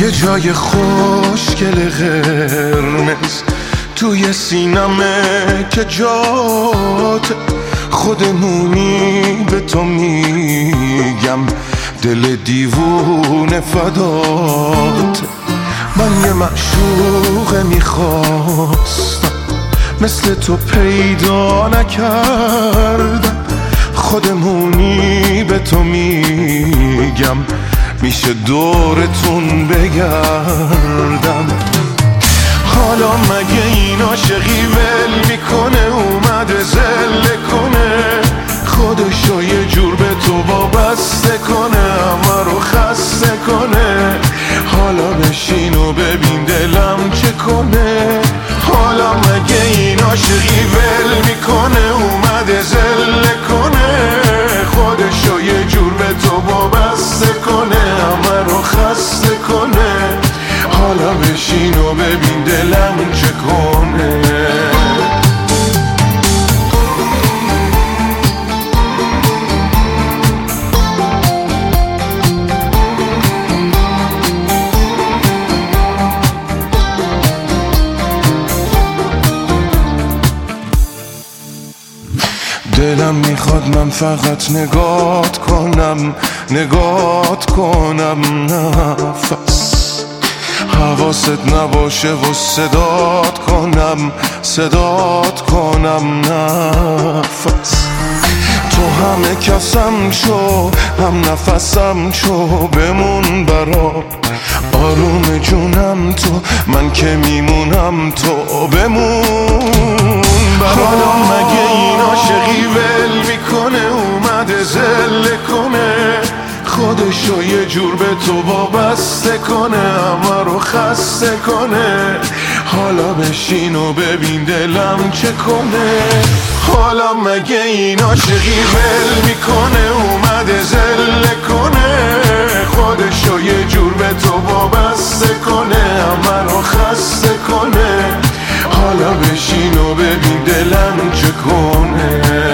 یه جای خوشگل قرمز توی سینمه که جات خودمونی به تو میگم دل دیوونه فدات. من یه معشوق میخواستم مثل تو پیدا نکردم، خودمونی به تو میگم میشه دورتون بگردم. حالا مگه این عاشقی ول میکنه اومده زله کنه خودشو یه جور به تو وابسته کنه همه رو خسته کنه. حالا بشین و ببین دلم چه کنه. حالا مگه این عاشقی ول میکنه اومده زله کنه خودشو یه جور به تو وابسته کنه همه رو خسته کنه. حالا بشین و ببین دلم چه کنه. دلم میخواد من فقط نگات کنم نفس حواست نباشه و صدات کنم نفس. تو همه کسم شو هم نفسم شو بمون برام آروم جونم تو من که میمونم تو بمون برام. حالا مگه این عاشقی ول میکنه اومده زله کنه خودشو یه جور به تو وابسته کنه همه رو خسته کنه. حالا بشین و ببین دلم چه کنه. حالا مگه این عاشقی ول میکنه اومده زله کنه خودشو یه جور به تو وابسته کنه همه رو خسته کنه. حالا بشین و ببین دلم چه کنه.